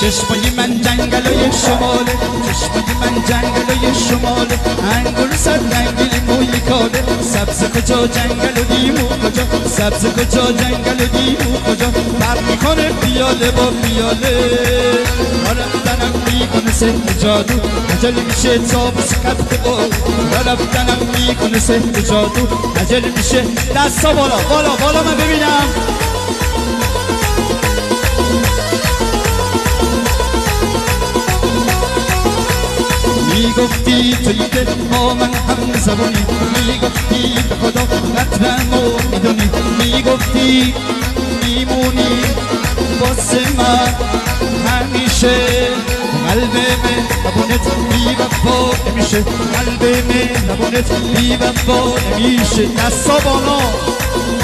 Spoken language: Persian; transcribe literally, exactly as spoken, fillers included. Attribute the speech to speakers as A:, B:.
A: چشمای من جنگلای شماله، چشمای من جنگلای شماله، انگور صد رنگی موی کاله، سبز کجا جنگل و لیمو کجا، سبز کجا جنگل و لیمو کجا، برق میکنه پیاله با پیاله، رفتنم میکنه سحر جادو، عجل میشه تابوس خط بود، رفتنم میکنه سحر جادو، عجل میشه. دستا بالا بالا بالا من ببینم. میگفتی توی دل با من هم زبونی، میگفتی به خدا قدرمو میدونی، میگفتی میمونی واسه من همیشه، قلب مهربونت بی وفا نمیشه، قلب مهربونت بی وفا نمیشه. دستا بالا.